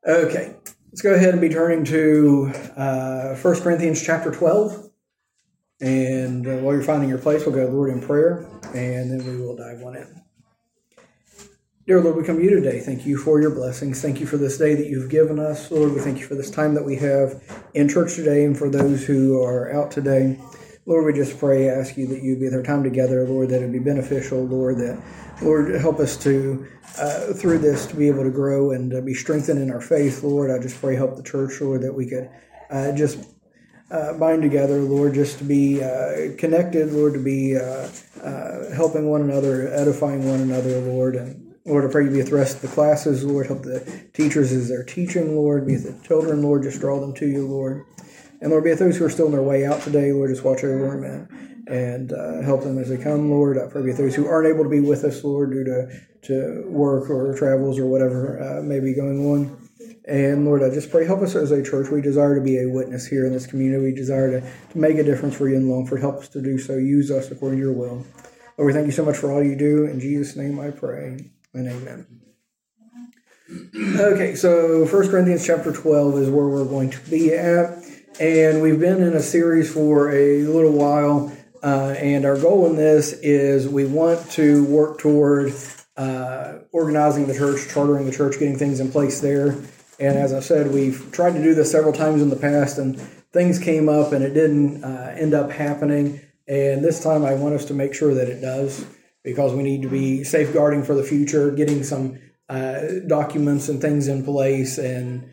Okay, let's go ahead and be turning to 1 Corinthians chapter 12. And while you're finding your place, we'll go to the Lord in prayer, and then we will dive on in. Dear Lord, we come to you today. Thank you for your blessings. Thank you for this day that you've given us. Lord, we thank you for this time that we have in church today and for those who are out today. Lord, we just pray, ask you that you be with our time together, Lord, that it be beneficial, Lord, that, Lord, help us to, through this, to be able to grow and be strengthened in our faith, Lord. I just pray, help the church, Lord, that we could just bind together, Lord, just to be connected, Lord, to be helping one another, edifying one another, Lord. And Lord, I pray you be with the rest of the classes, Lord. Help the teachers as they're teaching, Lord. Be with the children, Lord. Just draw them to you, Lord. And Lord, be with those who are still on their way out today, Lord. Just watch over them and help them as they come, Lord. I pray be with those who aren't able to be with us, Lord, due to work or travels or whatever may be going on. And Lord, I just pray, help us as a church. We desire to be a witness here in this community. We desire to make a difference for you in Longford. Help us to do so. Use us according to your will. Lord, we thank you so much for all you do. In Jesus' name I pray, and amen. Okay, so 1 Corinthians chapter 12 is where we're going to be at. And we've been in a series for a little while. And our goal in this is we want to work toward organizing the church, chartering the church, getting things in place there. And as I said, we've tried to do this several times in the past, and things came up and it didn't end up happening. And this time I want us to make sure that it does, because we need to be safeguarding for the future, getting some documents and things in place. And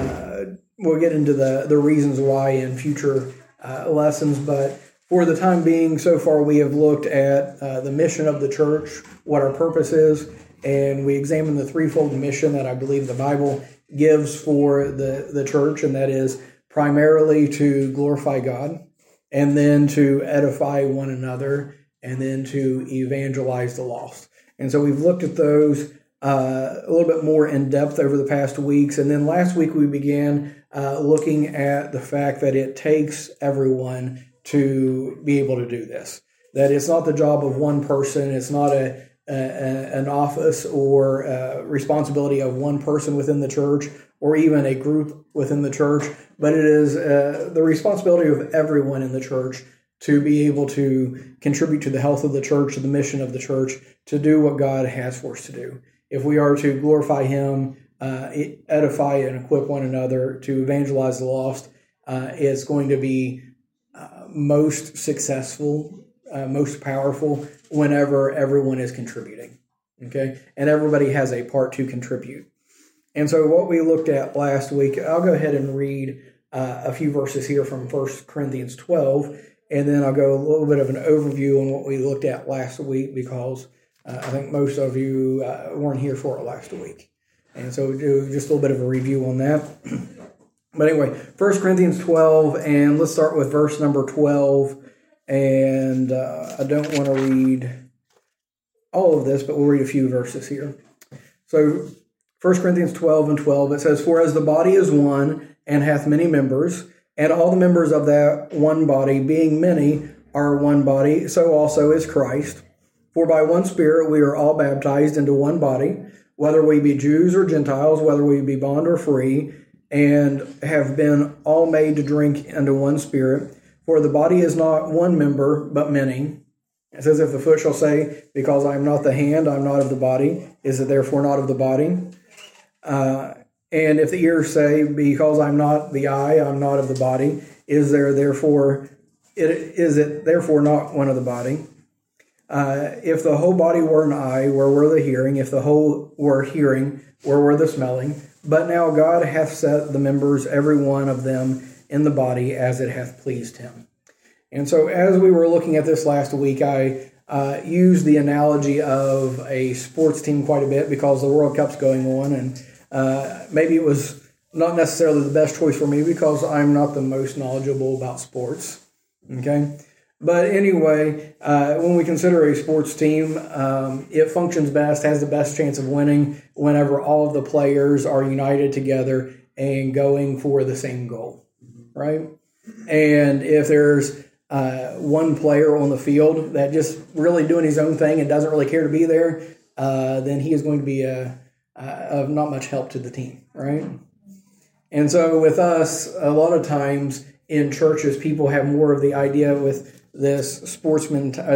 we'll get into the reasons why in future lessons. But for the time being, so far we have looked at the mission of the church, what our purpose is, and we examined the threefold mission that I believe the Bible gives for the church, and that is primarily to glorify God, and then to edify one another, and then to evangelize the lost. And so we've looked at those a little bit more in depth over the past weeks, and then last week we began looking at the fact that it takes everyone to be able to do this. That it's not the job of one person, it's not an office or responsibility of one person within the church or even a group within the church, but it is the responsibility of everyone in the church to be able to contribute to the health of the church, to the mission of the church, to do what God has for us to do. If we are to glorify Him, edify and equip one another, to evangelize the lost, it's going to be most successful, most powerful whenever everyone is contributing, okay? And everybody has a part to contribute. And so what we looked at last week, I'll go ahead and read a few verses here from 1 Corinthians 12, and then I'll go a little bit of an overview on what we looked at last week, because I think most of you weren't here for it last week. And so we'll do just a little bit of a review on that. But anyway, 1 Corinthians 12, and let's start with verse number 12. And I don't want to read all of this, but we'll read a few verses here. So 1 Corinthians 12 and 12, it says, "For as the body is one, and hath many members, and all the members of that one body, being many, are one body, so also is Christ. For by one Spirit we are all baptized into one body, whether we be Jews or Gentiles, whether we be bond or free, and have been all made to drink unto one Spirit. For the body is not one member, but many. It says, if the foot shall say, because I am not the hand, I am not of the body, is it therefore not of the body? And if the ear say, because I am not the eye, I am not of the body, is it therefore not one of the body? If the whole body were an eye, where were the hearing? If the whole were hearing, where were the smelling? But now God hath set the members, every one of them, in the body as it hath pleased Him." And so as we were looking at this last week, I used the analogy of a sports team quite a bit because the World Cup's going on, and maybe it was not necessarily the best choice for me because I'm not the most knowledgeable about sports, okay? But anyway, when we consider a sports team, it functions best, has the best chance of winning whenever all of the players are united together and going for the same goal, right? And if there's one player on the field that just really doing his own thing and doesn't really care to be there, then he is going to be of not much help to the team, right? And so with us, a lot of times in churches, people have more of the idea with this sports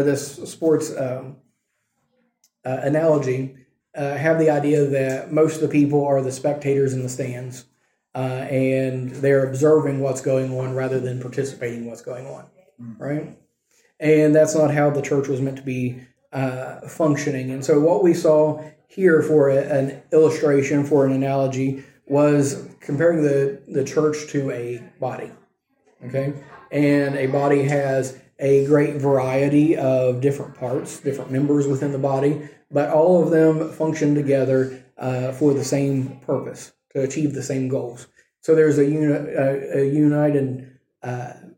analogy, have the idea that most of the people are the spectators in the stands, and they're observing what's going on rather than participating in what's going on, right? And that's not how the church was meant to be functioning. And so what we saw here for an illustration, for an analogy, was comparing the church to a body, okay? And a body has a great variety of different parts, different members within the body, but all of them function together for the same purpose, to achieve the same goals. So there's a united... I'm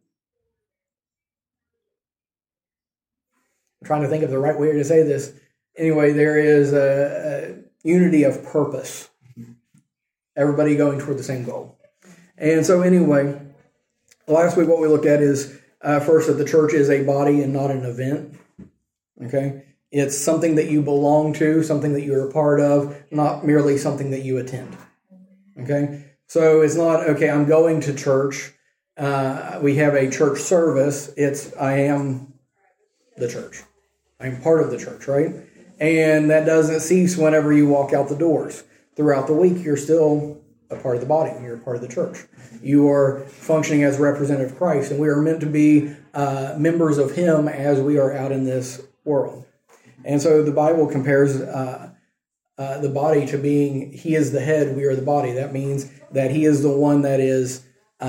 trying to think of the right way to say this. Anyway, there is a unity of purpose. Everybody going toward the same goal. And so anyway, last week what we looked at is first that the church is a body and not an event. Okay? It's something that you belong to, something that you're a part of, not merely something that you attend. Okay? So it's not, okay, I'm going to church. We have a church service. It's, I am the church. I'm part of the church, right? And that doesn't cease whenever you walk out the doors. Throughout the week, you're still a part of the body. You're a part of the church. You are functioning as a representative of Christ, and we are meant to be members of Him as we are out in this world. And so the Bible compares the body to being, He is the head, we are the body. That means that He is the one that is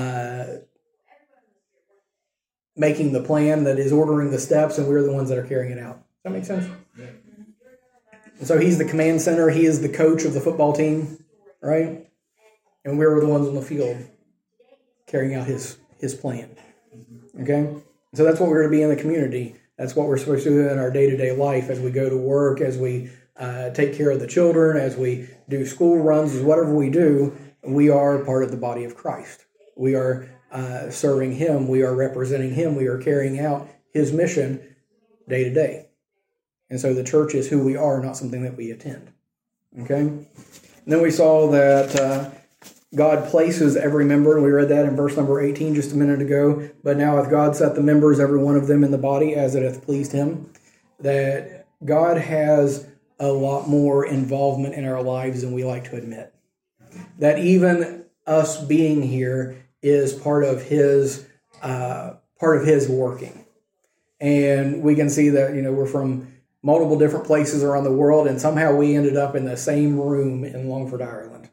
making the plan, that is ordering the steps, and we're the ones that are carrying it out. Does that make sense? Yeah. And so He's the command center. He is the coach of the football team, right? And we're the ones on the field carrying out His plan. Okay? So that's what we're going to be in the community. That's what we're supposed to do in our day-to-day life as we go to work, as we take care of the children, as we do school runs, whatever we do, we are part of the body of Christ. We are serving Him. We are representing Him. We are carrying out His mission day to day. And so the church is who we are, not something that we attend. Okay? And then we saw that God places every member, and we read that in verse number 18 just a minute ago. But now hath God set the members, every one of them, in the body as it hath pleased Him. That God has a lot more involvement in our lives than we like to admit. That even us being here is part of His working. And we can see that, we're from multiple different places around the world, and somehow we ended up in the same room in Longford, Ireland.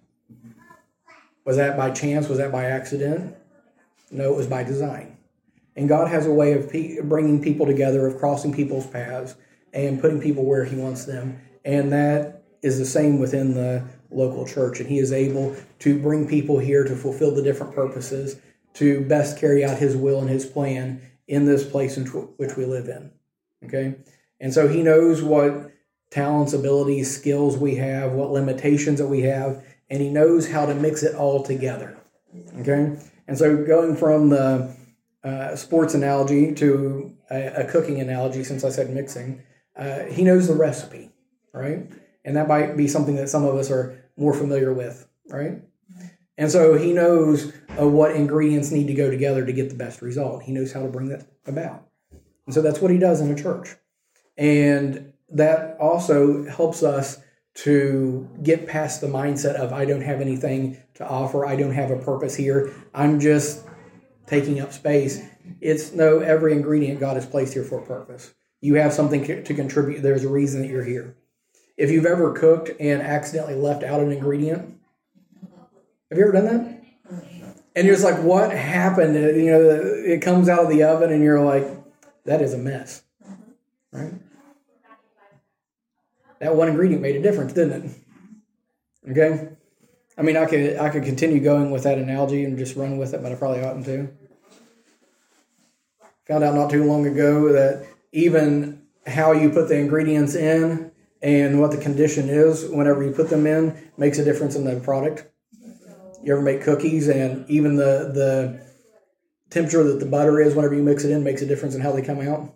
Was that by chance? Was that by accident? No, it was by design. And God has a way of bringing people together, of crossing people's paths, and putting people where He wants them. And that is the same within the local church. And He is able to bring people here to fulfill the different purposes, to best carry out His will and His plan in this place in which we live in. Okay? And so He knows what talents, abilities, skills we have, what limitations that we have, and He knows how to mix it all together. Okay? And so going from the sports analogy to a cooking analogy, since I said mixing, He knows the recipe, right? And that might be something that some of us are more familiar with, right? And so He knows what ingredients need to go together to get the best result. He knows how to bring that about. And so that's what He does in a church. And that also helps us to get past the mindset of, I don't have anything to offer, I don't have a purpose here, I'm just taking up space. It's no, every ingredient God has placed here for a purpose. You have something to contribute. There's a reason that you're here. If you've ever cooked and accidentally left out an ingredient, have you ever done that? And you're just like, what happened? It comes out of the oven and you're like, that is a mess, right? That one ingredient made a difference, didn't it? Okay? I mean, I could continue going with that analogy and just run with it, but I probably oughtn't to. Found out not too long ago that even how you put the ingredients in and what the condition is whenever you put them in makes a difference in the product. You ever make cookies, and even the temperature that the butter is whenever you mix it in makes a difference in how they come out?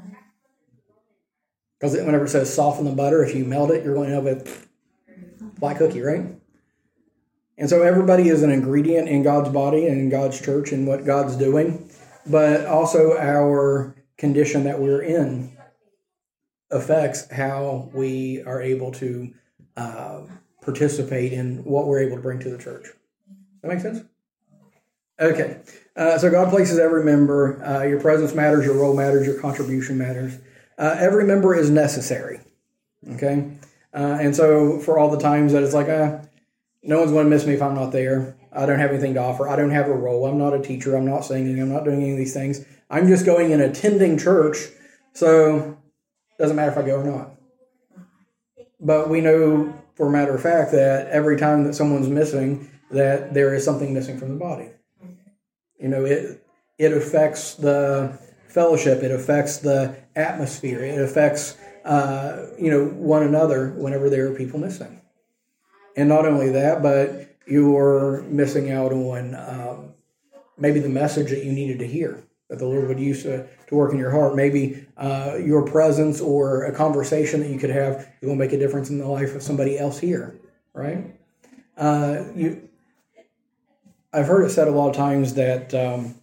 Because whenever it says soften the butter, if you melt it, you're going to have a black cookie, right? And so everybody is an ingredient in God's body and in God's church and what God's doing, but also our condition that we're in affects how we are able to participate in what we're able to bring to the church. Does that make sense? Okay. So God places every member. Your presence matters, your role matters, your contribution matters. Every member is necessary. Okay? And so for all the times that it's like, no one's going to miss me if I'm not there. I don't have anything to offer. I don't have a role. I'm not a teacher. I'm not singing. I'm not doing any of these things. I'm just going and attending church. So it doesn't matter if I go or not. But we know for a matter of fact that every time that someone's missing, that there is something missing from the body. You know, it affects the fellowship. It affects the atmosphere. It affects, one another whenever there are people missing. And not only that, but you're missing out on maybe the message that you needed to hear, that the Lord would use to work in your heart. Maybe your presence or a conversation that you could have will make a difference in the life of somebody else here, right? I've heard it said a lot of times that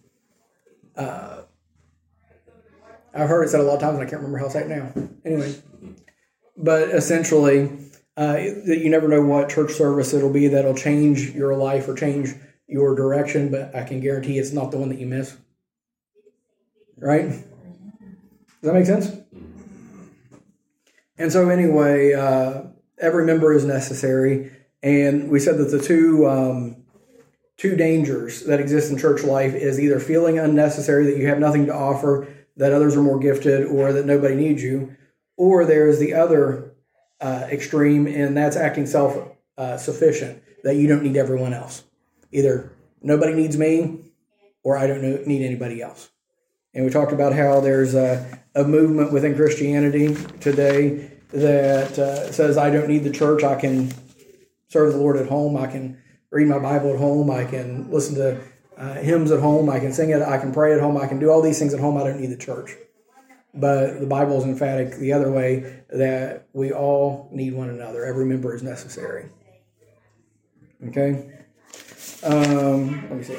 and I can't remember how to say it now. Anyway, but essentially, that you never know what church service it'll be that'll change your life or change your direction, but I can guarantee it's not the one that you miss. Right? Does that make sense? And so anyway, every member is necessary, and we said that the two dangers that exist in church life is either feeling unnecessary, that you have nothing to offer, that others are more gifted, or that nobody needs you, or there is the other extreme, and that's acting self-sufficient, that you don't need everyone else. Either nobody needs me, or I don't need anybody else. And we talked about how there's a movement within Christianity today that says I don't need the church. I can serve the Lord at home. I can read my Bible at home. I can listen to hymns at home. I can sing it. I can pray at home. I can do all these things at home. I don't need the church. But the Bible is emphatic the other way, that we all need one another. Every member is necessary. Okay? Let me see.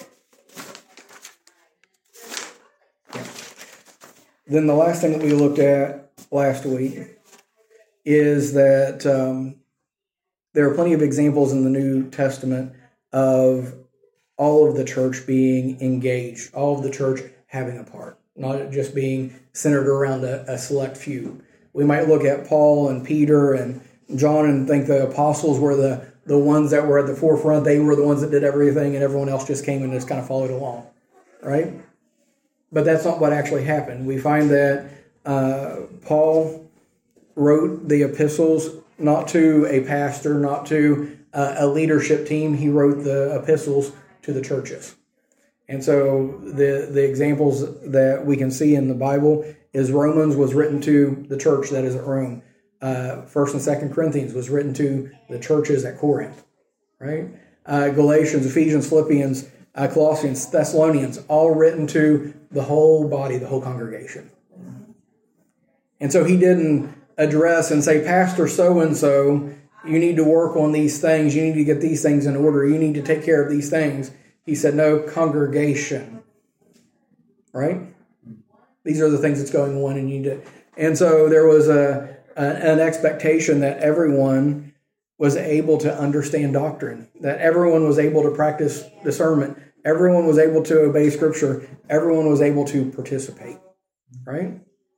Yeah. Then the last thing that we looked at last week is that there are plenty of examples in the New Testament of all of the church being engaged, all of the church having a part, not just being centered around a select few. We might look at Paul and Peter and John and think the apostles were the ones that were at the forefront. They were the ones that did everything, and everyone else just came and just kind of followed along, right? But that's not what actually happened. We find that Paul wrote the epistles not to a pastor, not to a leadership team. He wrote the epistles to the churches. And so the examples that we can see in the Bible is Romans was written to the church that is at Rome. 1st and 2nd Corinthians was written to the churches at Corinth, right? Galatians, Ephesians, Philippians, Colossians, Thessalonians, all written to the whole body, the whole congregation. And so he didn't address and say, Pastor so-and-so, you need to work on these things. You need to get these things in order. You need to take care of these things. He said, no, congregation, right? These are the things that's going on, and you need to. And so there was an expectation that everyone was able to understand doctrine, that everyone was able to practice discernment, everyone was able to obey Scripture, everyone was able to participate, right?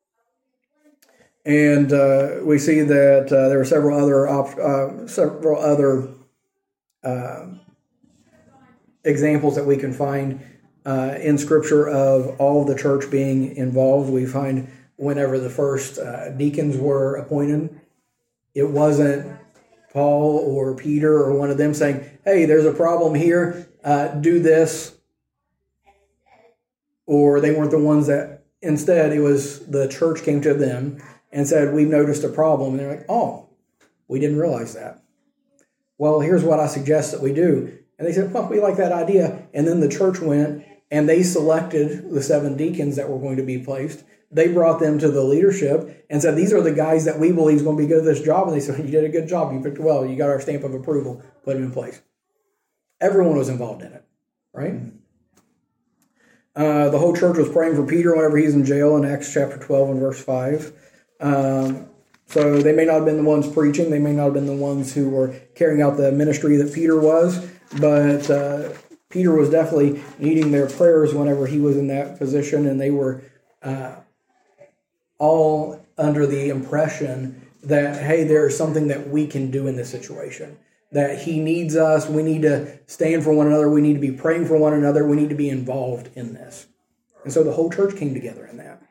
And we see that there are several other examples that we can find in Scripture of all of the church being involved. We find whenever the first deacons were appointed, it wasn't Paul or Peter or one of them saying, hey, there's a problem here, do this. Or they weren't the ones that, instead it was the church came to them and said, we've noticed a problem. And they're like, oh, we didn't realize that. Well, here's what I suggest that we do. And they said, well, we like that idea. And then the church went and they selected the 7 deacons that were going to be placed. They brought them to the leadership and said, these are the guys that we believe is going to be good at this job. And they said, you did a good job. You picked well. You got our stamp of approval. Put them in place. Everyone was involved in it, right? The whole church was praying for Peter whenever he's in jail in Acts chapter 12 and verse 5. So they may not have been the ones preaching. They may not have been the ones who were carrying out the ministry that Peter was. But Peter was definitely needing their prayers whenever he was in that position. And they were all under the impression that, hey, there's something that we can do in this situation. That he needs us. We need to stand for one another. We need to be praying for one another. We need to be involved in this. And so the whole church came together in that.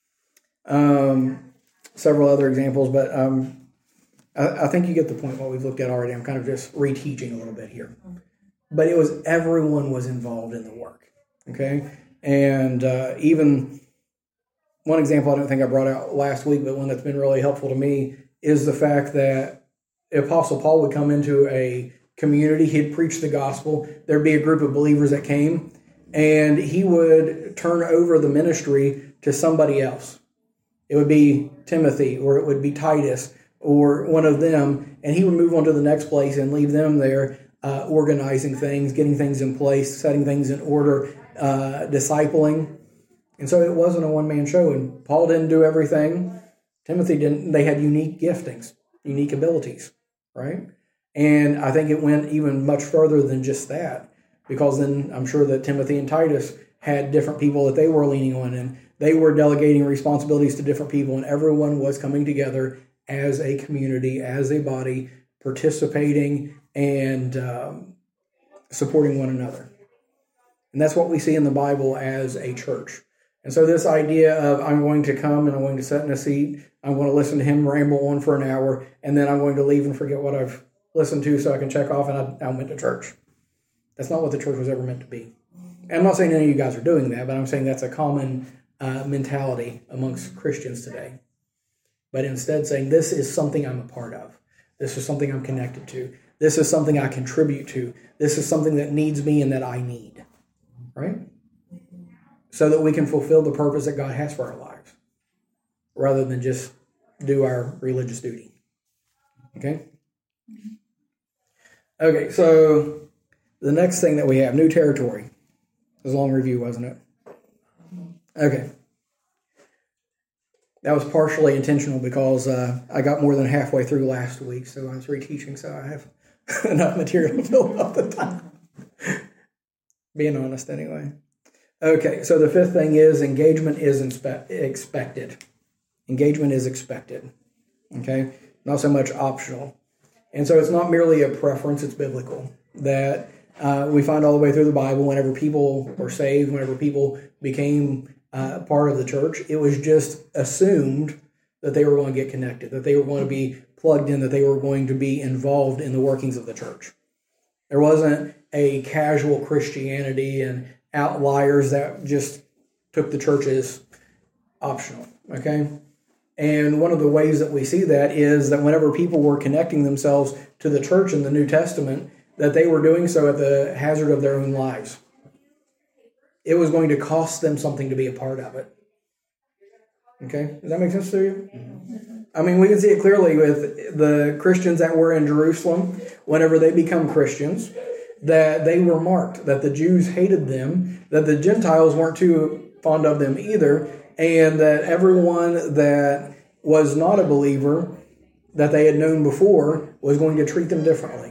Several other examples, but I think you get the point what we've looked at already. I'm kind of just reteaching a little bit here. But it was everyone was involved in the work. Okay? And even one example I don't think I brought out last week, but one that's been really helpful to me is the fact that the Apostle Paul would come into a community, he'd preach the gospel, there'd be a group of believers that came, and he would turn over the ministry to somebody else. It would be Timothy, or it would be Titus, or one of them, and he would move on to the next place and leave them there organizing things, getting things in place, setting things in order, discipling. And so it wasn't a one-man show, and Paul didn't do everything. Timothy didn't. They had unique giftings, unique abilities, right? And I think it went even much further than just that, because then I'm sure that Timothy and Titus had different people that they were leaning on, and they were delegating responsibilities to different people, and everyone was coming together as a community, as a body, participating and supporting one another. And that's what we see in the Bible as a church. And so this idea of I'm going to come and I'm going to sit in a seat, I'm going to listen to him ramble on for an hour, and then I'm going to leave and forget what I've listened to so I can check off and I went to church. That's not what the church was ever meant to be. And I'm not saying any of you guys are doing that, but I'm saying that's a common mentality amongst Christians today. But instead saying this is something I'm a part of. This is something I'm connected to. This is something I contribute to. This is something that needs me and that I need. Right? So that we can fulfill the purpose that God has for our lives, rather than just do our religious duty. Okay? Okay, so the next thing that we have, new territory. It was a long review, wasn't it? Okay. That was partially intentional because I got more than halfway through last week, so I was reteaching, so I have enough material to fill up the time. Being honest, anyway. Okay, so the fifth thing is engagement is expected. Engagement is expected. Okay? Not so much optional. And so it's not merely a preference, it's biblical. That we find all the way through the Bible, whenever people were saved, whenever people became part of the church, it was just assumed that they were going to get connected, that they were going to be plugged in, that they were going to be involved in the workings of the church. There wasn't a casual Christianity and outliers that just took the church as optional, okay? And one of the ways that we see that is that whenever people were connecting themselves to the church in the New Testament, that they were doing so at the hazard of their own lives. It was going to cost them something to be a part of it. Okay? Does that make sense to you? I mean, we can see it clearly with the Christians that were in Jerusalem. Whenever they become Christians, that they were marked, that the Jews hated them, that the Gentiles weren't too fond of them either, and that everyone that was not a believer that they had known before was going to treat them differently.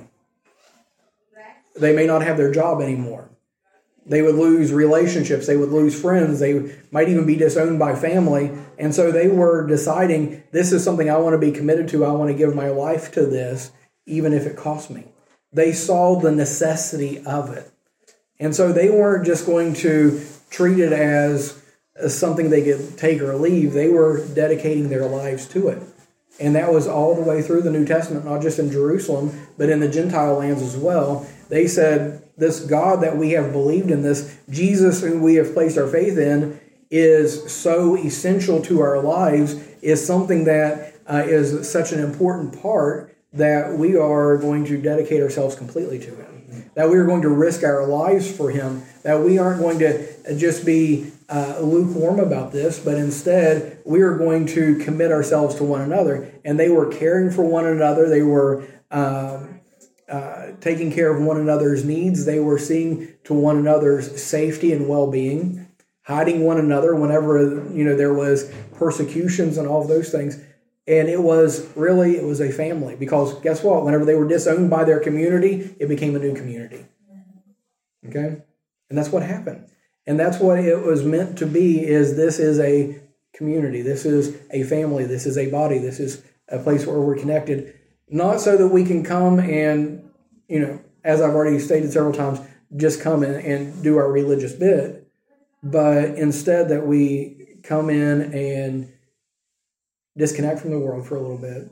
They may not have their job anymore. They would lose relationships. They would lose friends. They might even be disowned by family. And so they were deciding, this is something I want to be committed to. I want to give my life to this, even if it costs me. They saw the necessity of it. And so they weren't just going to treat it as something they could take or leave. They were dedicating their lives to it. And that was all the way through the New Testament, not just in Jerusalem, but in the Gentile lands as well. They said, this God that we have believed in, this Jesus who we have placed our faith in, is so essential to our lives, is something that is such an important part that we are going to dedicate ourselves completely to Him. That we are going to risk our lives for Him. That we aren't going to just be lukewarm about this, but instead we are going to commit ourselves to one another. And they were caring for one another. They were taking care of one another's needs. They were seeing to one another's safety and well-being, hiding one another whenever there was persecutions and all of those things. And it was a family, because guess what? Whenever they were disowned by their community, it became a new community. Okay? And that's what happened. And that's what it was meant to be, this is a community. This is a family. This is a body. This is a place where we're connected. Not so that we can come and, as I've already stated several times, just come in and do our religious bit, but instead that we come in and disconnect from the world for a little bit,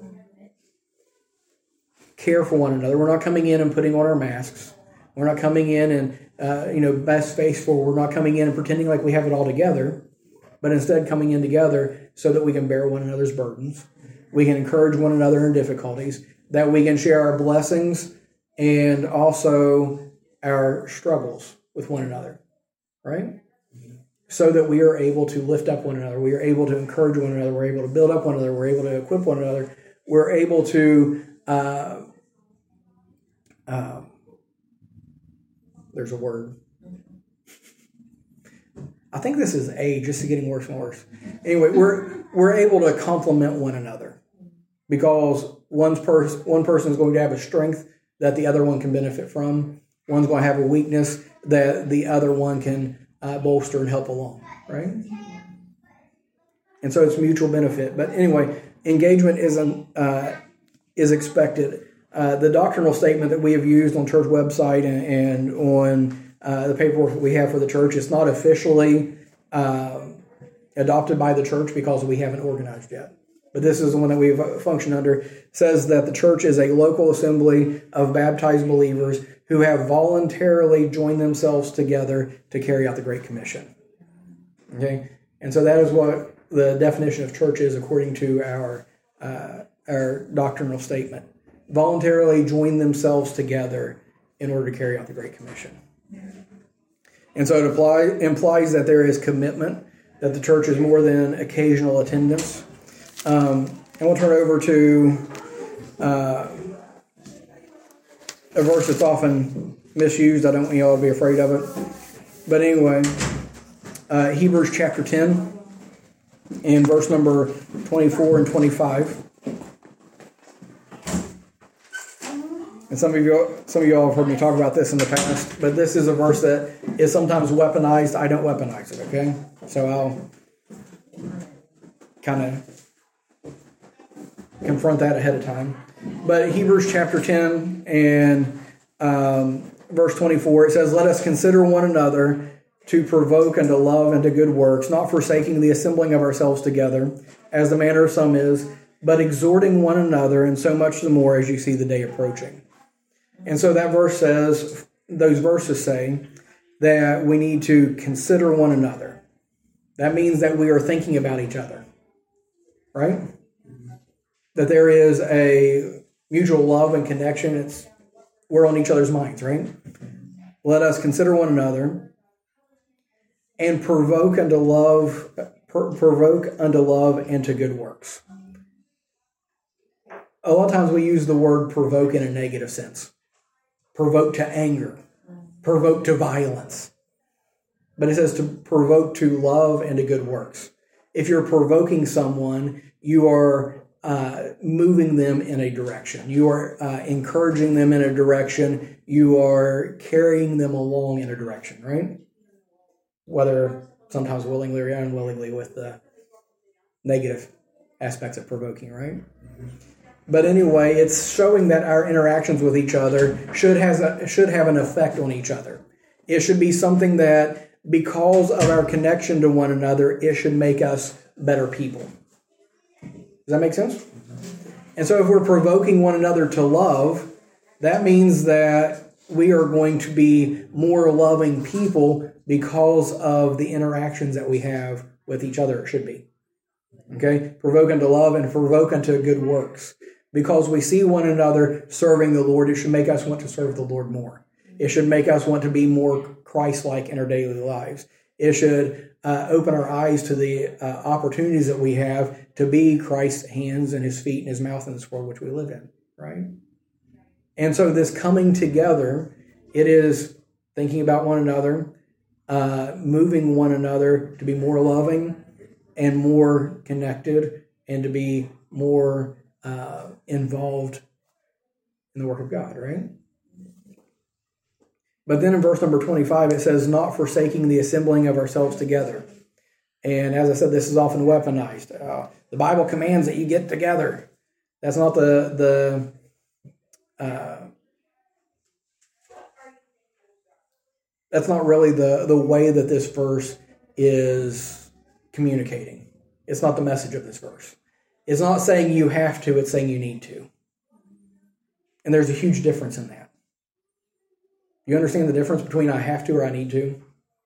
care for one another. We're not coming in and putting on our masks. We're not coming in and, best face forward. We're not coming in and pretending like we have it all together, but instead coming in together so that we can bear one another's burdens. We can encourage one another in difficulties, that we can share our blessings and also our struggles with one another, right? So that we are able to lift up one another. We are able to encourage one another. We're able to build up one another. We're able to equip one another. We're able to, there's a word. I think this is age, just getting worse and worse. Anyway, we're able to complement one another, because one person is going to have a strength that the other one can benefit from. One's going to have a weakness that the other one can bolster and help along, right? And so it's mutual benefit. But anyway, engagement is expected. The doctrinal statement that we have used on church website and on the paperwork that we have for the church is not officially adopted by the church because we haven't organized yet. But this is the one that we've functioned under. It says that the church is a local assembly of baptized believers who have voluntarily joined themselves together to carry out the Great Commission. Okay? And so that is what the definition of church is according to our doctrinal statement. Voluntarily join themselves together in order to carry out the Great Commission. And so it implies that there is commitment, that the church is more than occasional attendance. And we'll turn over to a verse that's often misused. I don't want you all to be afraid of it. But anyway, Hebrews chapter 10 and verse number 24 and 25. And some of you all have heard me talk about this in the past, but this is a verse that is sometimes weaponized. I don't weaponize it, okay? So I'll kind of confront that ahead of time. But Hebrews chapter 10 and verse 24, it says, "Let us consider one another to provoke unto love and to good works, not forsaking the assembling of ourselves together, as the manner of some is, but exhorting one another, and so much the more as you see the day approaching." And so that verse says, those verses say that we need to consider one another. That means that we are thinking about each other, right? That there is a mutual love and connection. We're on each other's minds, right? Let us consider one another and provoke unto love and to good works. A lot of times we use the word provoke in a negative sense. Provoke to anger, provoke to violence. But it says to provoke to love and to good works. If you're provoking someone, you are moving them in a direction. You are encouraging them in a direction. You are carrying them along in a direction, right? Whether sometimes willingly or unwillingly with the negative aspects of provoking, right? But anyway, it's showing that our interactions with each other should have an effect on each other. It should be something that, because of our connection to one another, it should make us better people. Does that make sense? And so if we're provoking one another to love, that means that we are going to be more loving people because of the interactions that we have with each other. It should be. Okay? Provoke unto love and provoke unto good works. Because we see one another serving the Lord, it should make us want to serve the Lord more. It should make us want to be more Christ-like in our daily lives. It should open our eyes to the opportunities that we have to be Christ's hands and his feet and his mouth in this world which we live in, right? And so this coming together, it is thinking about one another, moving one another to be more loving and more connected and to be more involved in the work of God, right? But then in verse number 25, it says, not forsaking the assembling of ourselves together. And as I said, this is often weaponized. The Bible commands that you get together. That's not that's not really the way that this verse is communicating. It's not the message of this verse. It's not saying you have to, it's saying you need to. And there's a huge difference in that. You understand the difference between I have to or I need to?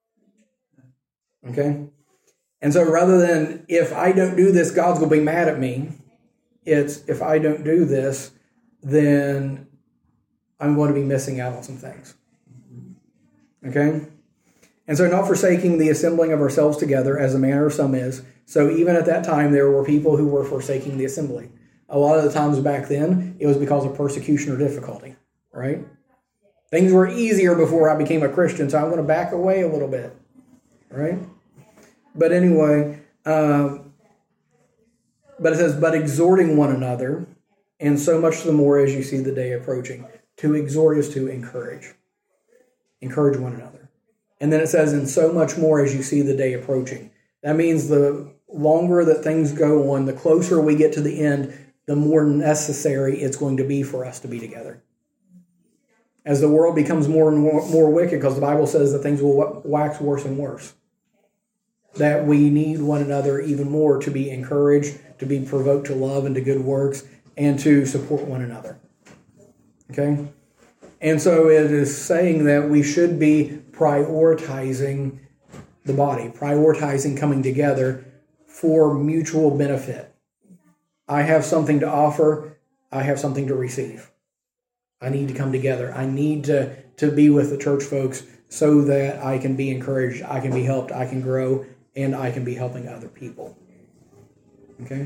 Okay? And so rather than if I don't do this, God's going to be mad at me, it's if I don't do this, then I'm going to be missing out on some things. Okay? And so not forsaking the assembling of ourselves together, as the manner of some is. So even at that time, there were people who were forsaking the assembly. A lot of the times back then, it was because of persecution or difficulty, right? Things were easier before I became a Christian, so I'm going to back away a little bit, right? But anyway, but it says, but exhorting one another, and so much the more as you see the day approaching. To exhort is to encourage. Encourage one another. And then it says, and so much more as you see the day approaching. That means the longer that things go on, the closer we get to the end, the more necessary it's going to be for us to be together. As the world becomes more and more wicked, because the Bible says that things will wax worse and worse, that we need one another even more to be encouraged, to be provoked to love and to good works, and to support one another. Okay? And so it is saying that we should be prioritizing the body, prioritizing coming together for mutual benefit. I have something to offer. I have something to receive. I need to come together. I need to be with the church folks so that I can be encouraged, I can be helped, I can grow, and I can be helping other people. Okay?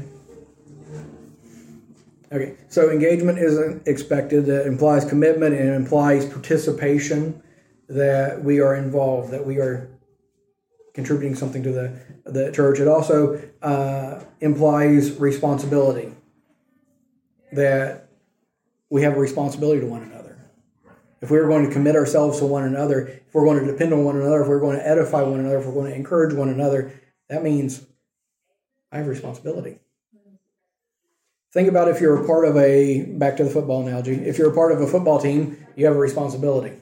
Okay, so engagement is expected. It implies commitment and it implies participation, that we are involved, that we are contributing something to the church. It also implies responsibility, that we have a responsibility to one another. If we're going to commit ourselves to one another, if we're going to depend on one another, if we're going to edify one another, if we're going to encourage one another, that means I have responsibility. Think about if you're a part of back to the football analogy, if you're a part of a football team, you have a responsibility.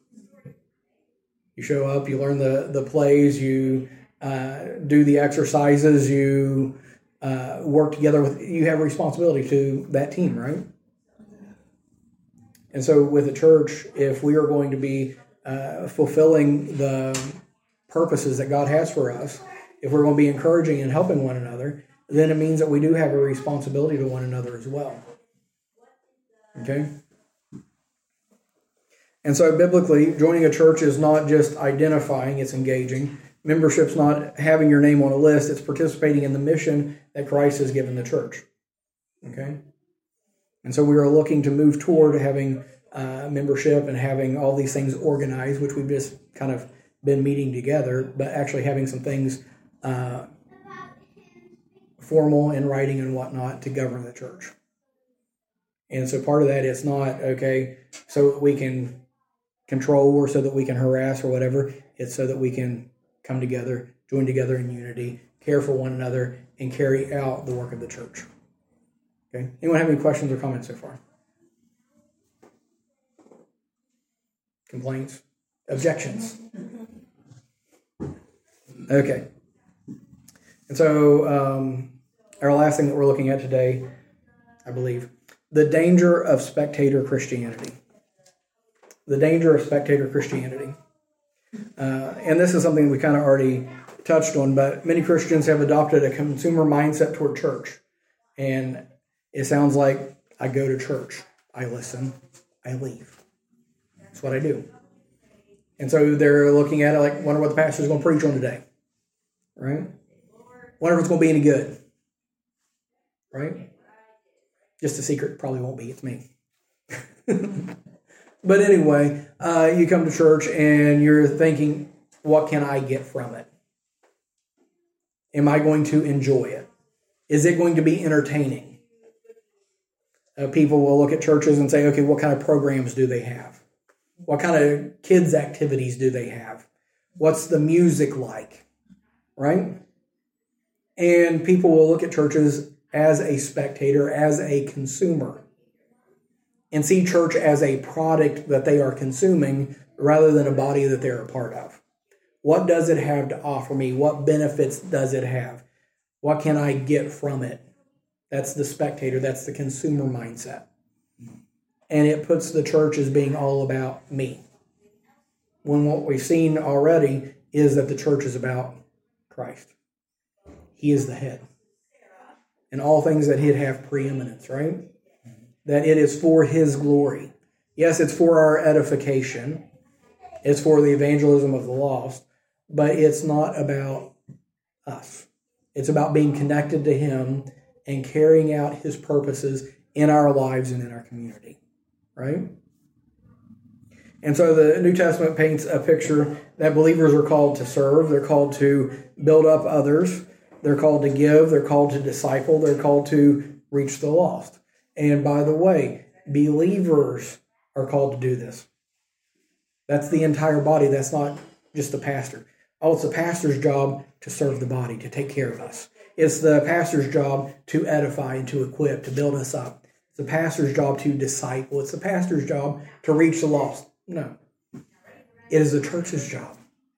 You show up, you learn the plays, you do the exercises, you work together you have a responsibility to that team, right? And so with the church, if we are going to be fulfilling the purposes that God has for us, if we're going to be encouraging and helping one another, then it means that we do have a responsibility to one another as well. Okay? And so biblically, joining a church is not just identifying, it's engaging. Membership's not having your name on a list, it's participating in the mission that Christ has given the church. Okay? And so we are looking to move toward having membership and having all these things organized, which we've just kind of been meeting together, but actually having some things formal in writing and whatnot to govern the church. And so part of that is not, okay, so that we can control or so that we can harass or whatever. It's so that we can come together, join together in unity, care for one another, and carry out the work of the church. Okay. Anyone have any questions or comments so far? Complaints? Objections? Okay. And so our last thing that we're looking at today, I believe, the danger of spectator Christianity. The danger of spectator Christianity. And this is something we kind of already touched on, but many Christians have adopted a consumer mindset toward church. And it sounds like I go to church, I listen, I leave. That's what I do. And so they're looking at it like, wonder what the pastor's going to preach on today. Right? Wonder if it's going to be any good. Right? Just a secret, probably won't be. It's me. But anyway, you come to church and you're thinking, what can I get from it? Am I going to enjoy it? Is it going to be entertaining? People will look at churches and say, okay, what kind of programs do they have? What kind of kids' activities do they have? What's the music like? Right? And people will look at churches as a spectator, as a consumer, and see church as a product that they are consuming rather than a body that they're a part of. What does it have to offer me? What benefits does it have? What can I get from it? That's the spectator. That's the consumer mindset. And it puts the church as being all about me. When what we've seen already is that the church is about Christ. He is the head. And all things that he'd have preeminence, right? That it is for his glory. Yes, it's for our edification. It's for the evangelism of the lost. But it's not about us. It's about being connected to him and carrying out his purposes in our lives and in our community. Right? And so the New Testament paints a picture that believers are called to serve. They're called to build up others. They're called to give. They're called to disciple. They're called to reach the lost. And by the way, believers are called to do this. That's the entire body. That's not just the pastor. Oh, it's the pastor's job to serve the body, to take care of us. It's the pastor's job to edify and to equip, to build us up. It's the pastor's job to disciple. It's the pastor's job to reach the lost. No. It is the church's job.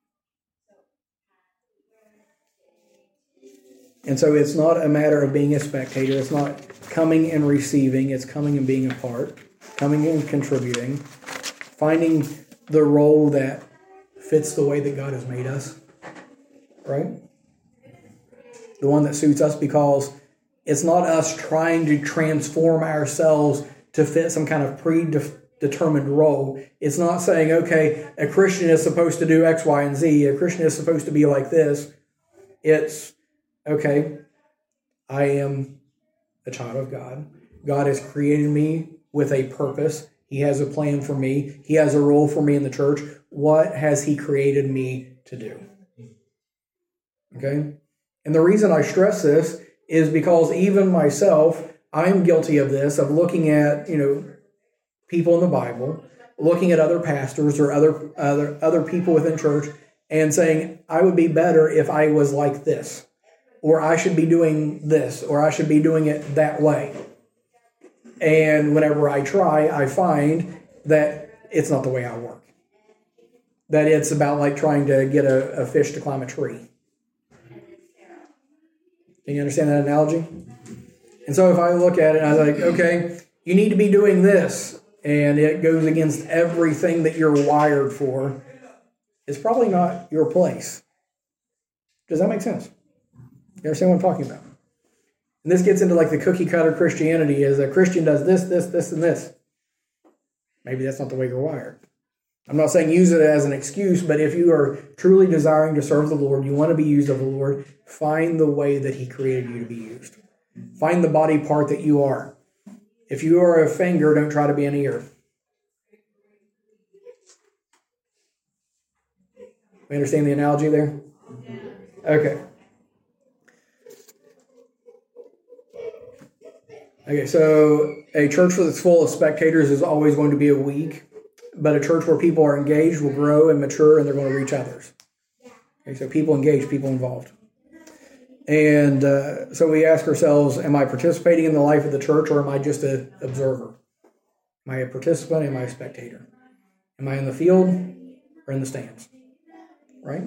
And so it's not a matter of being a spectator. It's not coming and receiving. It's coming and being a part, coming and contributing, finding the role that fits the way that God has made us, right? The one that suits us, because it's not us trying to transform ourselves to fit some kind of predetermined role. It's not saying, okay, a Christian is supposed to do X, Y, and Z. A Christian is supposed to be like this. It's, okay, I am a child of God. God has created me with a purpose. He has a plan for me. He has a role for me in the church. What has he created me to do? Okay? And the reason I stress this is because even myself, I'm guilty of this, of looking at, people in the Bible, looking at other pastors or other people within church and saying, I would be better if I was like this, or I should be doing this, or I should be doing it that way. And whenever I try, I find that it's not the way I work. That it's about like trying to get a fish to climb a tree. Can you understand that analogy? And so if I look at it and I was like, okay, you need to be doing this, and it goes against everything that you're wired for, it's probably not your place. Does that make sense? You understand what I'm talking about? And this gets into like the cookie cutter Christianity, is a Christian does this, this, this, and this. Maybe that's not the way you're wired. I'm not saying use it as an excuse, but if you are truly desiring to serve the Lord, you want to be used of the Lord, find the way that he created you to be used. Find the body part that you are. If you are a finger, don't try to be an ear. We understand the analogy there? Okay. Okay, so a church that's full of spectators is always going to be weak, but a church where people are engaged will grow and mature, and they're going to reach others. Okay, so people engaged, people involved. And so we ask ourselves, am I participating in the life of the church, or am I just an observer? Am I a participant? Am I a spectator? Am I in the field or in the stands? Right?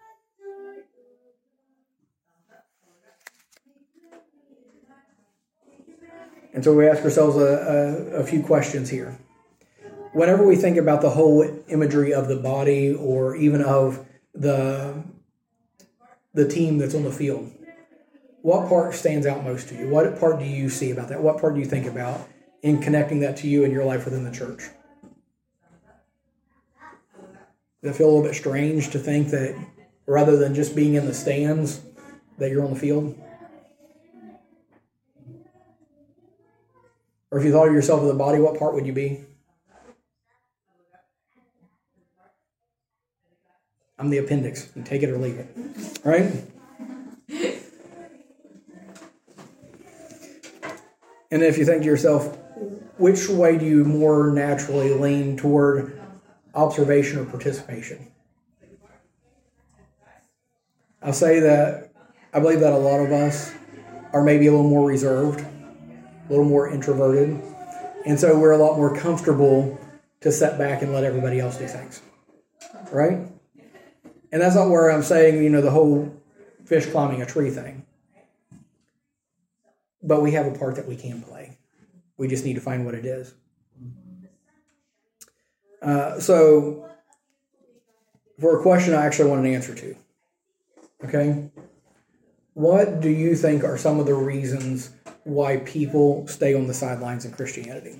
And so we ask ourselves a few questions here. Whenever we think about the whole imagery of the body, or even of the team that's on the field, what part stands out most to you? What part do you see about that? What part do you think about in connecting that to you and your life within the church? Does it feel a little bit strange to think that rather than just being in the stands, that you're on the field? Or if you thought of yourself as a body, what part would you be? I'm the appendix. You take it or leave it. Right? And if you think to yourself, which way do you more naturally lean toward observation or participation? I'll say that I believe that a lot of us are maybe a little more reserved, a little more introverted, and so we're a lot more comfortable to sit back and let everybody else do things. Right? And that's not where I'm saying, the whole fish climbing a tree thing. But we have a part that we can play. We just need to find what it is. So, for a question I actually want an answer to. Okay? What do you think are some of the reasons why people stay on the sidelines in Christianity?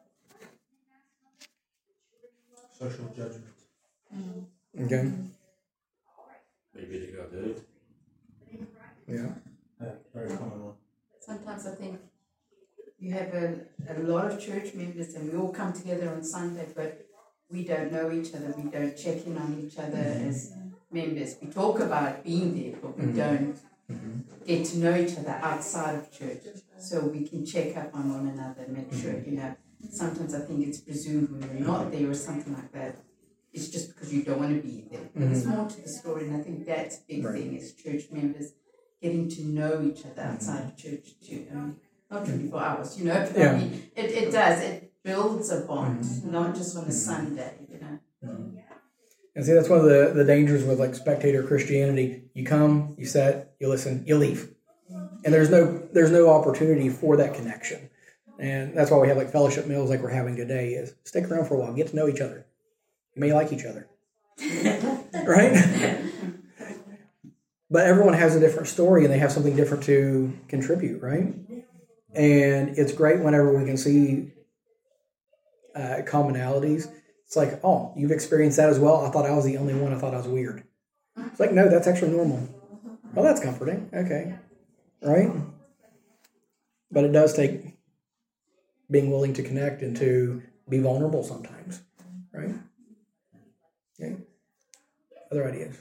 Social judgment. Okay? Maybe they got it. Yeah. Very common one. Sometimes I think you have a lot of church members and we all come together on Sunday, but we don't know each other. We don't check in on each other as members. We talk about being there, but we don't get to know each other outside of church. So we can check up on one another and make sure, sometimes I think it's presumed when we're not there or something like that. It's just because you don't want to be there. There's more to the story, and I think that's a big thing as church members, getting to know each other outside of church too. Not 24 hours, but I mean, it does. It builds a bond, not just on a Sunday, And see, that's one of the dangers with like spectator Christianity. You come, you sit, you listen, you leave. And there's no opportunity for that connection. And that's why we have like fellowship meals like we're having today is stick around for a while, get to know each other. You may like each other. Right? But everyone has a different story and they have something different to contribute, right? And it's great whenever we can see commonalities. It's like, oh, you've experienced that as well? I thought I was the only one. I thought I was weird. It's like, no, that's actually normal. Well, that's comforting. Okay. Right? But it does take being willing to connect and to be vulnerable sometimes. Right? Okay. Other ideas?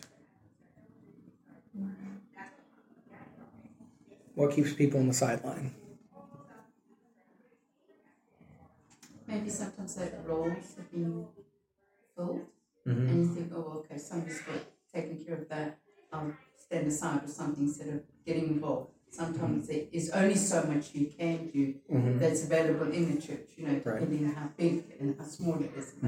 What keeps people on the sideline? Maybe sometimes that roles have been filled, and you think, oh, okay, somebody's got taken care of that. I'll stand aside or something instead of getting involved. Sometimes there is only so much you can do that's available in the church, depending on how big and how small it is.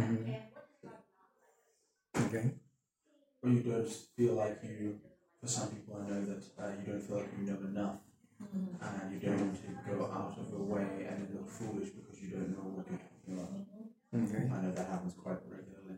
Okay. Or you don't feel like for some people I know that you don't feel like you know enough. And you don't want to go out of your way and then look foolish because you don't know what you're talking about. Okay. I know that happens quite regularly.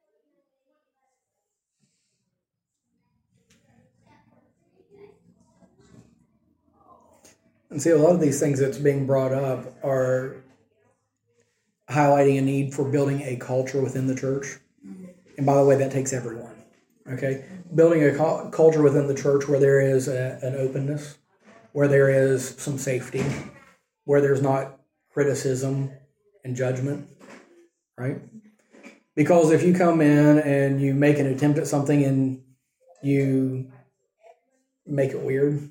And see, a lot of these things that's being brought up are highlighting a need for building a culture within the church. And by the way, that takes everyone. Okay? Building a culture within the church where there is an openness, where there is some safety, where there's not criticism and judgment, right? Because if you come in and you make an attempt at something and you make it weird,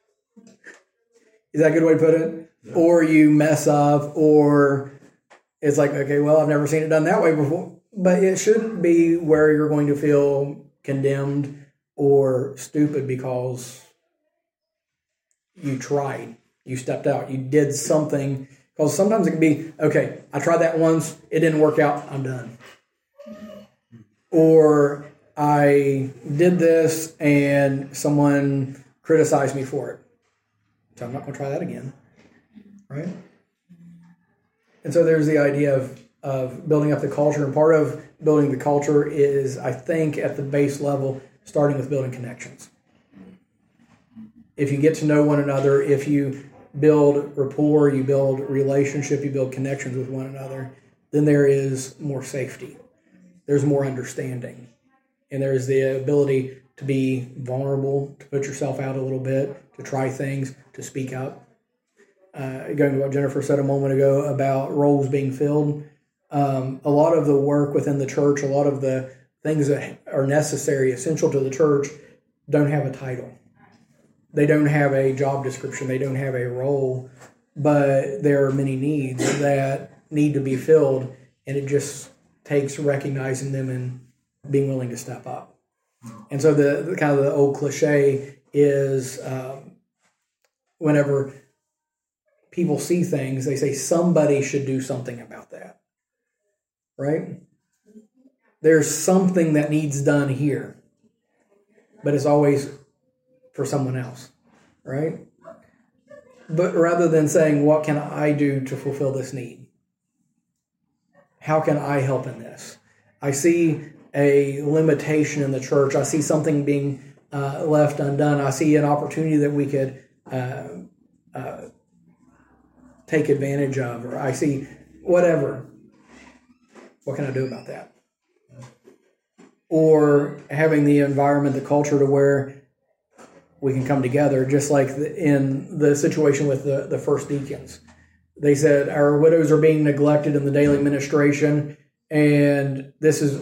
is that a good way to put it? Yeah. Or you mess up, or it's like, okay, well, I've never seen it done that way before. But it shouldn't be where you're going to feel condemned or stupid because you tried, you stepped out, you did something. Because sometimes it can be, okay, I tried that once, it didn't work out, I'm done. Or I did this and someone criticized me for it. So I'm not going to try that again. Right? And so there's the idea of building up the culture. And part of building the culture is, I think, at the base level, starting with building connections. If you get to know one another, if you build rapport, you build relationship, you build connections with one another, then there is more safety. There's more understanding. And there's the ability to be vulnerable, to put yourself out a little bit, to try things, to speak up. Going to what Jennifer said a moment ago about roles being filled, a lot of the work within the church, a lot of the things that are necessary, essential to the church, don't have a title. They don't have a job description. They don't have a role, but there are many needs that need to be filled, and it just takes recognizing them and being willing to step up. And so the kind of the old cliche is whenever people see things, they say somebody should do something about that, right? There's something that needs done here, but it's always for someone else, right? But rather than saying, what can I do to fulfill this need? How can I help in this? I see a limitation in the church. I see something being left undone. I see an opportunity that we could take advantage of, or I see whatever. What can I do about that? Or having the environment, the culture to where we can come together, just like in the situation with the first deacons. They said, our widows are being neglected in the daily ministration, and this has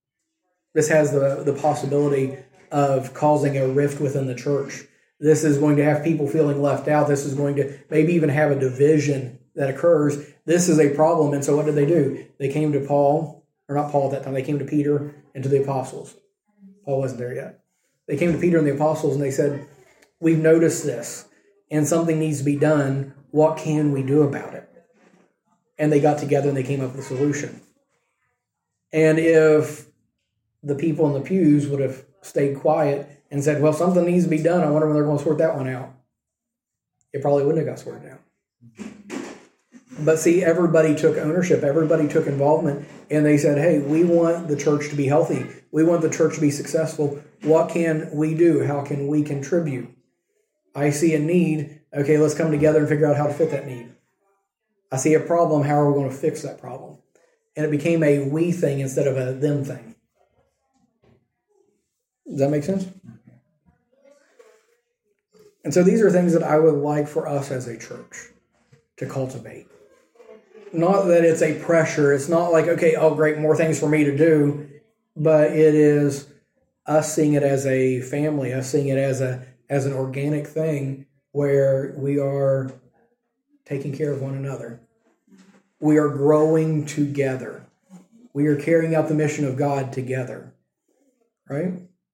the possibility of causing a rift within the church. This is going to have people feeling left out. This is going to maybe even have a division that occurs. This is a problem. And so what did they do? They came to Paul, or not Paul at that time, they came to Peter and to the apostles. Paul wasn't there yet. They came to Peter and the apostles and they said, we've noticed this and something needs to be done. What can we do about it? And they got together and they came up with a solution. And if the people in the pews would have stayed quiet and said, well, something needs to be done, I wonder when they're going to sort that one out, it probably wouldn't have got sorted out. But see, everybody took ownership. Everybody took involvement. And they said, hey, we want the church to be healthy. We want the church to be successful. What can we do? How can we contribute? I see a need. Okay, let's come together and figure out how to fit that need. I see a problem. How are we going to fix that problem? And it became a we thing instead of a them thing. Does that make sense? And so these are things that I would like for us as a church to cultivate. Not that it's a pressure. It's not like, okay, oh, great, more things for me to do. But it is us seeing it as a family, us seeing it as an organic thing where we are taking care of one another. We are growing together. We are carrying out the mission of God together. Right?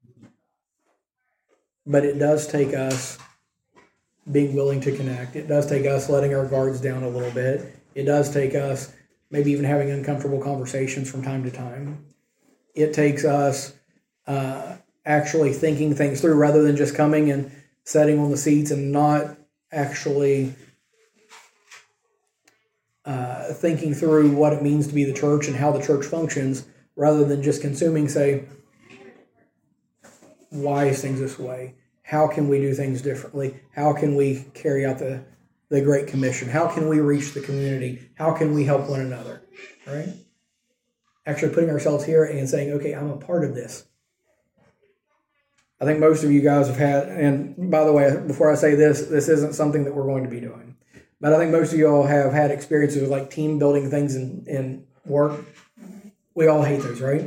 But it does take us being willing to connect. It does take us letting our guards down a little bit. It does take us maybe even having uncomfortable conversations from time to time. It takes us actually thinking things through rather than just coming and sitting on the seats and not actually thinking through what it means to be the church and how the church functions, rather than just consuming, say, why is things this way? How can we do things differently? How can we carry out the Great Commission? How can we reach the community? How can we help one another? Right? Actually putting ourselves here and saying, okay, I'm a part of this. I think most of you guys have had, and by the way, before I say this isn't something that we're going to be doing. But I think most of you all have had experiences with like team building things in work. We all hate those, right?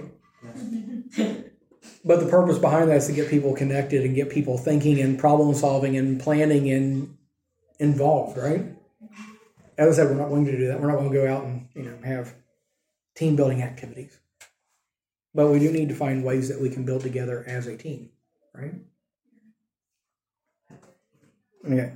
But the purpose behind that is to get people connected and get people thinking and problem solving and planning and involved, right? As I said, we're not going to do that. We're not going to go out and have team building activities. But we do need to find ways that we can build together as a team, right? Okay.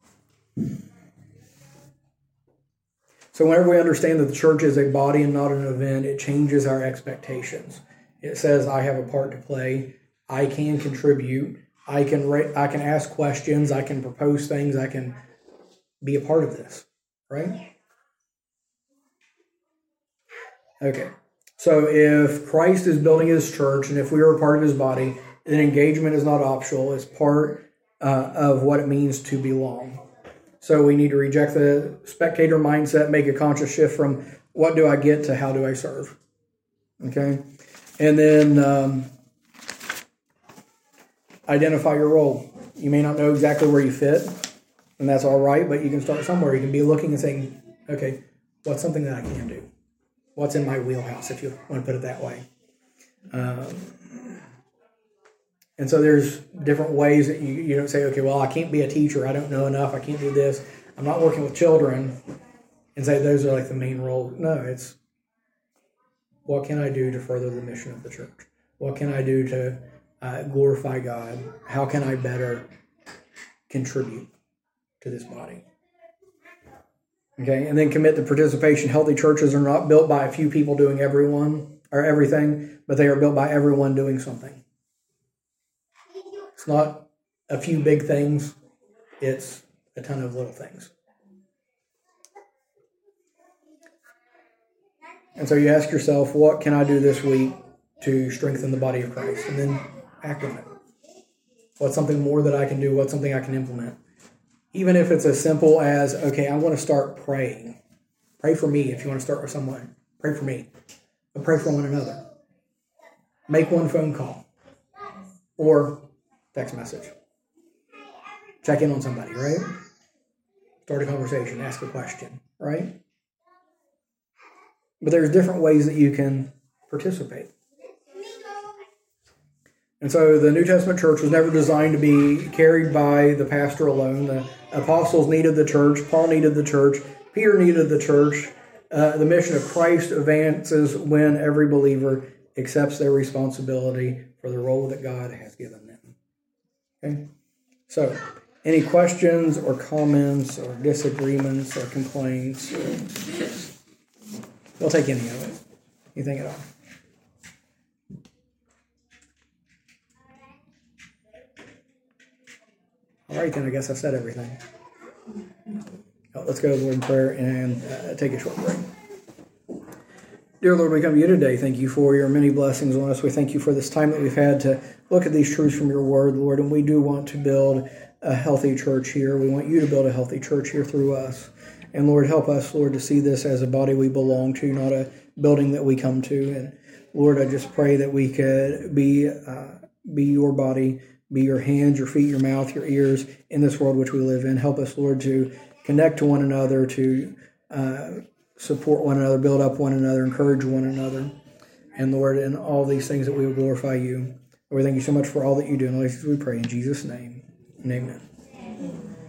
So whenever we understand that the church is a body and not an event, it changes our expectations. It says, I have a part to play. I can contribute. I can ask questions. I can propose things. I can be a part of this, right? Okay. So if Christ is building his church and if we are a part of his body, then engagement is not optional. It's part of what it means to belong. So we need to reject the spectator mindset, make a conscious shift from what do I get to how do I serve. Okay? And then identify your role. You may not know exactly where you fit, and that's all right, but you can start somewhere. You can be looking and saying, okay, what's something that I can do? What's in my wheelhouse, if you want to put it that way? And so there's different ways that you don't say, okay, well, I can't be a teacher. I don't know enough. I can't do this. I'm not working with children, and say those are like the main role. No, it's what can I do to further the mission of the church? What can I do to glorify God? How can I better contribute to this body? Okay, and then commit to participation. Healthy churches are not built by a few people doing everything, but they are built by everyone doing something. It's not a few big things, it's a ton of little things. And so you ask yourself, what can I do this week to strengthen the body of Christ? And then act on it. What's something more that I can do? What's something I can implement? Even if it's as simple as, okay, I want to start praying. Pray for me if you want to start with someone. Pray for me. But pray for one another. Make one phone call. Or text message. Check in on somebody, right? Start a conversation. Ask a question, right? But there's different ways that you can participate. And so the New Testament church was never designed to be carried by the pastor alone. The apostles needed the church. Paul needed the church. Peter needed the church. The mission of Christ advances when every believer accepts their responsibility for the role that God has given them. Okay? So, any questions or comments or disagreements or complaints? We'll take any of it. Anything at all. All right, then I guess I said everything. Let's go to the Lord in prayer and take a short break. Dear Lord, we come to you today. Thank you for your many blessings on us. We thank you for this time that we've had to look at these truths from your word, Lord, and we do want to build a healthy church here. We want you to build a healthy church here through us. And Lord, help us, Lord, to see this as a body we belong to, not a building that we come to. And Lord, I just pray that we could be your body, be your hands, your feet, your mouth, your ears in this world which we live in. Help us, Lord, to connect to one another, to support one another, build up one another, encourage one another. And Lord, in all these things that we will glorify you. Lord, thank you so much for all that you do. And we pray in Jesus' name. And amen.